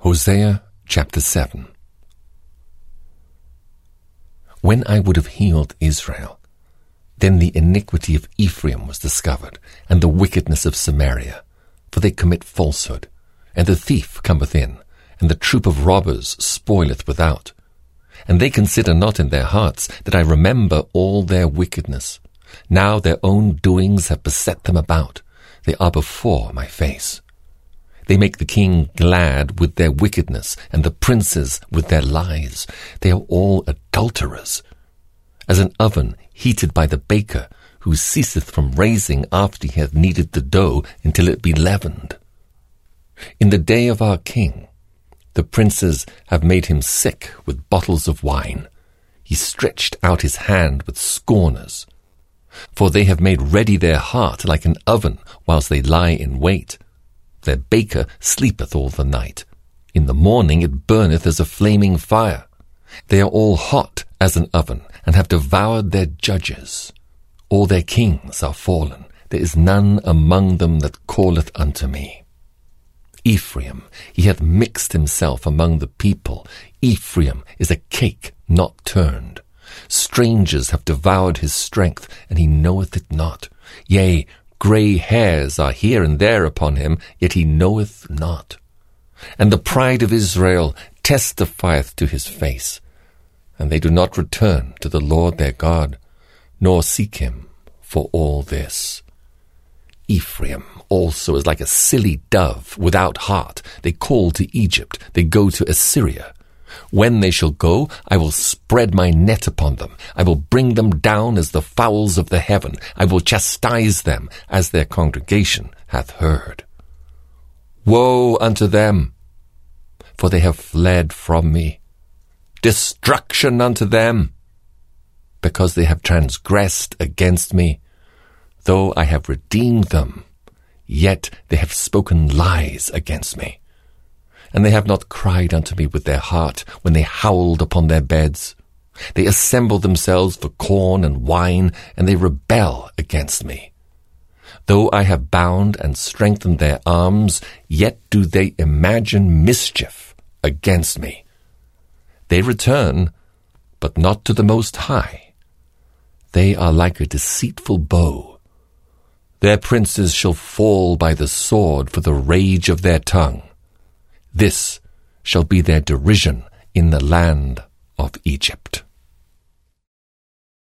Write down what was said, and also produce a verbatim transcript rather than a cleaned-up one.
Hosea chapter seven. When I would have healed Israel, then the iniquity of Ephraim was discovered, and the wickedness of Samaria, for they commit falsehood, and the thief cometh in, and the troop of robbers spoileth without. And they consider not in their hearts that I remember all their wickedness. Now their own doings have beset them about. They are before my face. They make the king glad with their wickedness, and the princes with their lies. They are all adulterers. As an oven heated by the baker, who ceaseth from raising after he hath kneaded the dough until it be leavened. In the day of our king, the princes have made him sick with bottles of wine. He stretched out his hand with scorners. For they have made ready their heart like an oven, whilst they lie in wait. Their baker sleepeth all the night. In the morning it burneth as a flaming fire. They are all hot as an oven, and have devoured their judges. All their kings are fallen. There is none among them that calleth unto me. Ephraim, he hath mixed himself among the people. Ephraim is a cake not turned. Strangers have devoured his strength, and he knoweth it not. Yea, grey hairs are here and there upon him, yet he knoweth not. And the pride of Israel testifieth to his face. And they do not return to the Lord their God, nor seek him for all this. Ephraim also is like a silly dove without heart. They call to Egypt, they go to Assyria. When they shall go, I will spread my net upon them. I will bring them down as the fowls of the heaven. I will chastise them as their congregation hath heard. Woe unto them, for they have fled from me. Destruction unto them, because they have transgressed against me. Though I have redeemed them, yet they have spoken lies against me. And they have not cried unto me with their heart when they howled upon their beds. They assemble themselves for corn and wine, and they rebel against me. Though I have bound and strengthened their arms, yet do they imagine mischief against me. They return, but not to the Most High. They are like a deceitful bow. Their princes shall fall by the sword for the rage of their tongue. This shall be their derision in the land of Egypt.